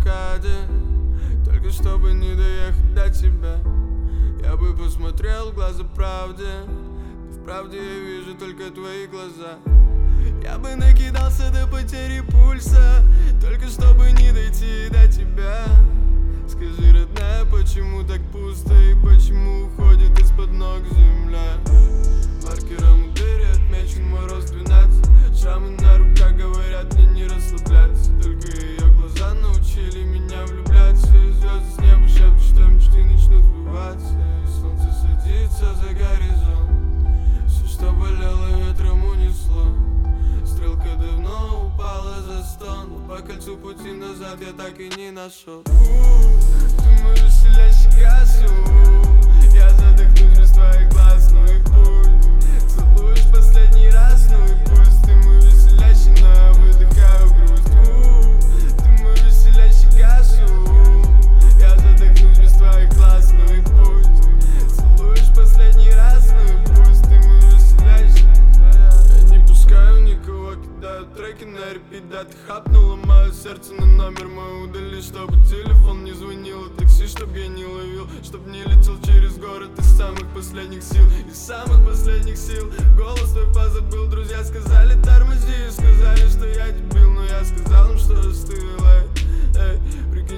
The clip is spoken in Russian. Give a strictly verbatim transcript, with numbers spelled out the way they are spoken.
самокате, только чтобы не доехать до тебя. Я бы посмотрел в глаза правде, но в правде я вижу только твои глаза. Я бы накидался до потери пульса, только чтобы не дойти до тебя. Скажи, родная, почему так пусто и почему уходит из-под ног земля? Маркером у двери отмечен мой рост двенадцать. Шрамы на руках говорят мне не расслабляться. Только ее глаза научили меня влюбляться. И звезды с неба шепчут, что мечты начнут сбываться. И солнце садится за горизонт. Все, что болело, ветром унесло. Стрелка давно упала за стон, но по кольцу пути назад я так и не нашел. Ты мой веселящий газ, я задохнусь без твоих глаз, ну и пусть целуешь последний раз, ну и пусть. Ты мой веселящий, но я выдыхаю грусть. Ты мой веселящий газ, я задохнусь без твоих глаз, ну и пусть целуешь последний раз, ну и пусть. Ты мой веселящий. Я не пускаю никого, кидаю треки на репит. Да, ты хапнула мое сердце, на номер мой удали, чтобы телефон не звонил, такси, чтоб я не ловил, чтоб не летел через город из самых последних сил. Из самых последних сил голос твой позабыл. Друзья сказали тормози, сказали, что я дебил, но я сказал им, что остыла. Эй, прикинь,